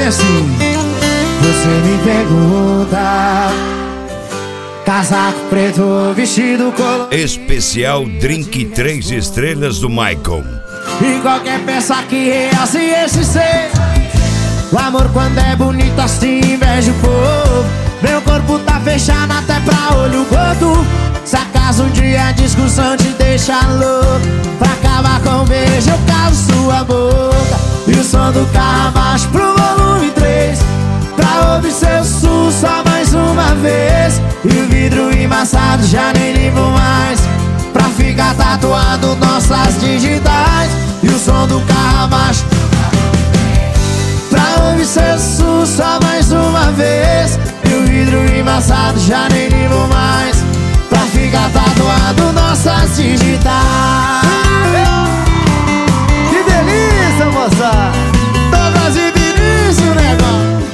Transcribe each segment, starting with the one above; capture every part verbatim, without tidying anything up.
dizer assim: você me pergunta, casaco preto ou vestido colorido. Especial Drink três estrelas do Michael. E qualquer peça que realce esse ser. O amor quando é bonito assim inveja o povo. Meu corpo tá fechado até pra olho gordo. Se acaso um dia a discussão te deixa louco, pra acabar com o beijo eu calo sua boca. E o som do carro abaixo pro volume três, pra ouvir seu sul só mais uma vez. E o vidro embaçado já nem limpo mais, pra ficar tatuado nossas digitais. E o som do carro abaixo, pra ouvir seu sul só mais uma vez. E o vidro embaçado já nem limpo mais, pra ficar tatuado nossas digitais. Que delícia, moça! Todas e Vinícius, negão.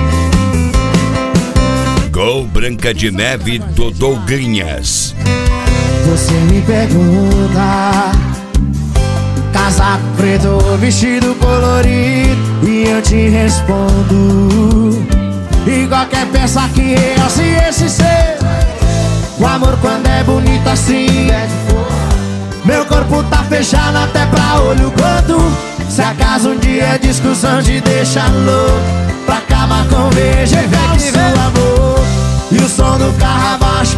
Gol Branca de Neve do Douglinhas. Você me pergunta, casaco preto ou vestido colorido, e eu te respondo, e qualquer peça que realce esse ser. O amor quando é bonito assim, meu corpo tá fechado até pra olho gordo. Se acaso um dia a discussão te deixa louco, pra acabar com o beijo e ver sua boca. E o som do carro abaixo,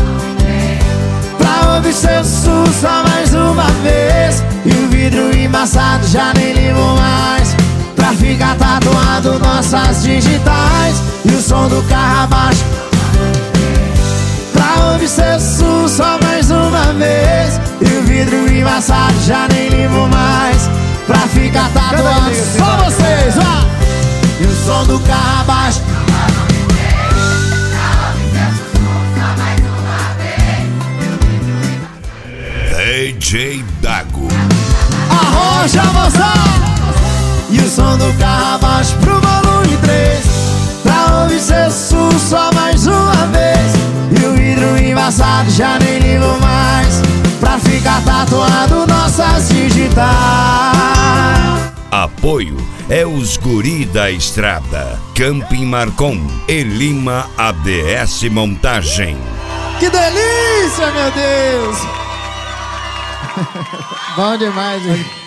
pra ouvir seu sul só mais uma vez. E o vidro embaçado já nem limpo mais, pra ficar tatuado nossas digitais. E o som do carro abaixo, pra ouvir seu sul só mais uma vez. E o vidro embaçado já nem limpo mais, pra ficar tatuado só vocês, ó. E o som do carro abaixo, D J Dago. arroja, moçada! E o som do carro abaixo pro volume três, pra ouvir seu sul só mais uma vez. E o vidro embaçado já nem limpo mais, pra ficar tatuado nossas digitais. Apoio é os Guri da Estrada, Camping Marcon e Lima A D S Montagem. Que delícia, meu Deus! Bom demais, hein?